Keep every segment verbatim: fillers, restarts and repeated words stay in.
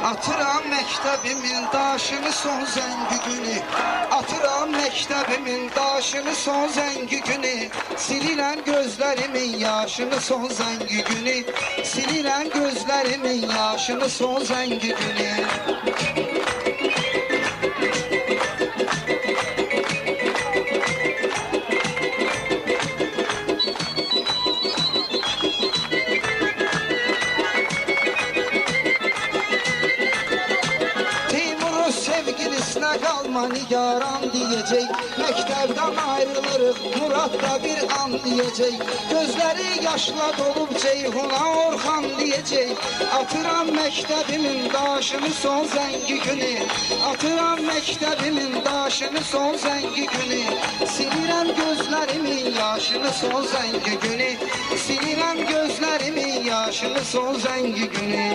Atıram məktebimin daşını son zəngi günü. Atıram məktebimin daşını son zəngi günü. Silirəm gözlərimin yaşını son zəngi günü. Silirəm gözlərimin yaşını son zəngi günü. Sevgilisine kalma nigaran diyecek. Mektepten ayrılırız Murat da bir an diyecek. Gözleri yaşla dolup Ceyhun'a Orhan diyecek. Atıram mektebimin daşını son zəngi günü. Atıram mektebimin daşını son zəngi günü. Silirəm gözlerimin yaşını son zəngi günü. Silirəm gözlerimin yaşını son zəngi günü.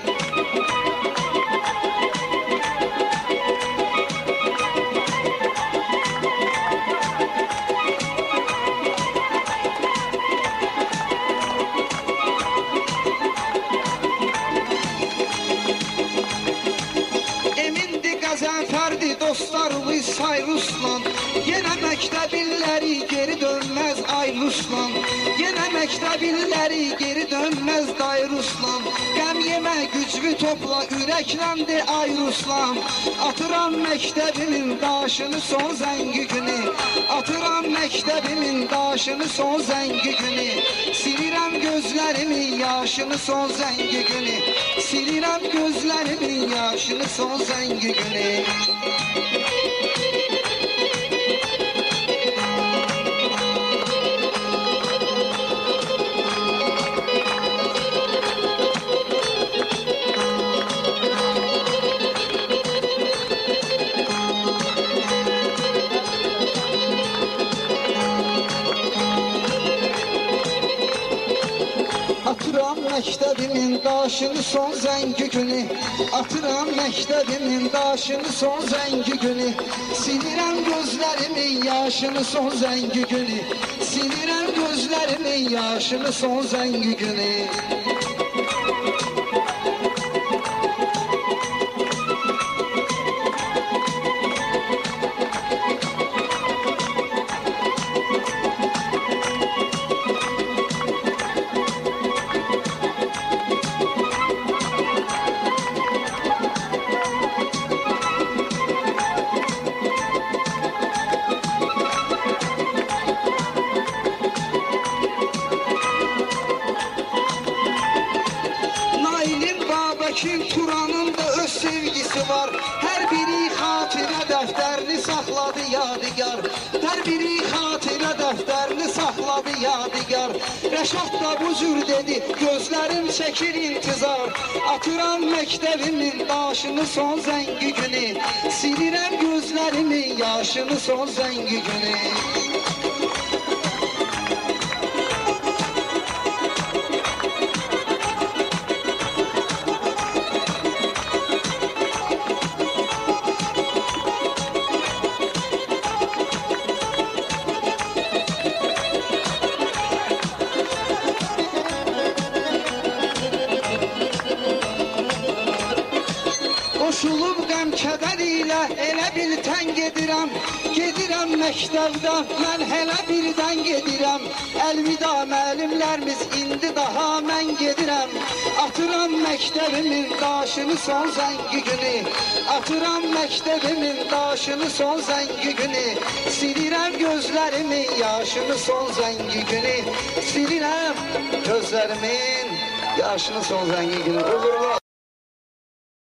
Qəzənfərdi dostlarımı Sayrusla. Yenə məktəbinləri geri dönməz Ayrusla. Yenə məktəbinləri geri dönməz Dayrusla. Qəm yemə güclü topla ürəkləndi Ayruslan. Atıram məktəbimin daşını son zəngi günü. Atıram məktəbimin daşını son zəngi günü. Silirəm gözlərimin yaşını son zəngi günü. Silirəm gözlərimin yaşını son zəngi günü. Atıram məktebimin daşını son zəngi günü. Atıram məktebimin daşını son zəngi günü. Silirəm gözlərimin yaşını son zəngi günü. Silirəm gözlərimin yaşını son zəngi günü. Bakır Turan'ın da öz sevgisi var. Her biri hatire defterini sakladı yadigar. Her biri hatire defterini sakladı yadigar. Reşat da bu cür dedi, gözlerim çekir intizar. Atıram mektebimin daşını son zəngi günü. Silirəm gözlerimin yaşını son zəngi günü. Qoşulub qəm kədər ilə elə biltən gedirəm. Gedirəm məktəbdən, mən hələ birdən gedirəm. Əlvida müəllimlərimiz, indi daha mən gedirəm. Atıram məktəbimin daşını son zəngi günü. Atıram məktəbimin daşını son zəngi günü. Silirəm gözlərimin yaşını son zəngi günü. Silirəm gözlərimin yaşını son zəngi günü. Uğurlar.